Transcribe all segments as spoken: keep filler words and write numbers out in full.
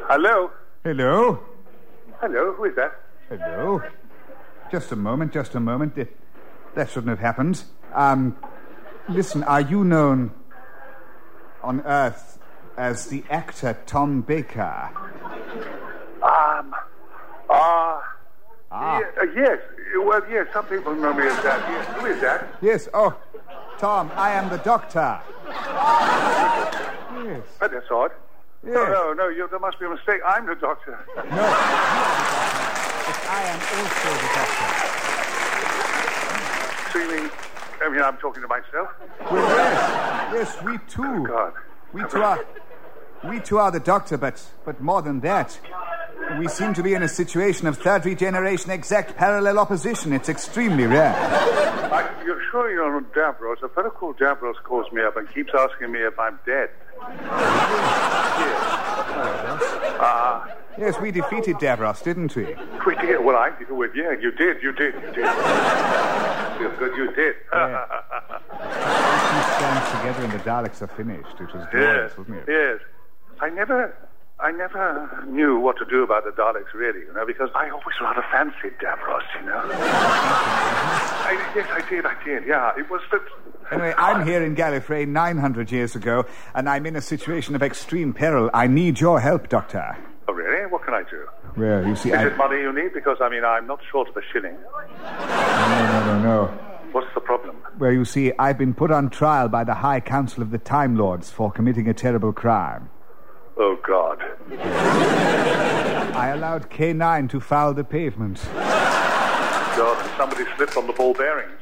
Hello? Hello? Hello, who is that? Hello? Just a moment, just a moment. It, that shouldn't have happened. Um, listen, are you known on Earth as the actor Tom Baker? Um, uh... Ah. Yeah, uh, yes. Well, yes, some people know me as that. Yes. Who is that? Yes, oh, Tom, I am the doctor. Yes. Oh, that's odd. Yes. No, no, no, you, there must be a mistake. I'm the doctor. No, you are the doctor. But I am also the doctor. So you mean, I mean, I'm talking to myself? Well, yes, yes, we too. Oh, God. We too are, we too are the doctor, but, but more than that. We seem to be in a situation of third regeneration exact parallel opposition. It's extremely rare. I, you're sure you're on Davros? A fellow called Davros calls me up and keeps asking me if I'm dead. Yes. Uh, yes, we defeated Davros, didn't we? We did. Well, I did. Well, yeah, you did. You did. You did. Feels good you did. Yeah. Two stands together and the Daleks are finished. It was glorious, Yes. wasn't it? Yes. I never... I never knew what to do about the Daleks, really, you know, because I always rather fancied Davros, you know. I, yes, I did, I did, yeah. It was the... Anyway, I'm here in Gallifrey nine hundred years ago, and I'm in a situation of extreme peril. I need your help, Doctor. Oh, really? What can I do? Well, you see, Is I... it money you need? Because, I mean, I'm not short of a shilling. No, no, no, no. What's the problem? Well, you see, I've been put on trial by the High Council of the Time Lords for committing a terrible crime. Oh, God. I allowed K nine to foul the pavement. God, somebody slipped on the ball bearings.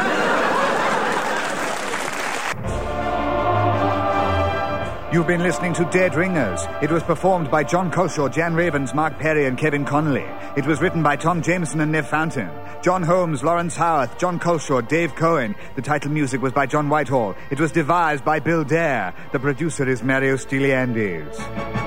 You've been listening to Dead Ringers. It was performed by John Culshaw, Jan Ravens, Mark Perry and Kevin Connolly. It was written by Tom Jameson and Nev Fountain. John Holmes, Lawrence Howarth, John Culshaw, Dave Cohen. The title music was by John Whitehall. It was devised by Bill Dare. The producer is Mario Stylianidis.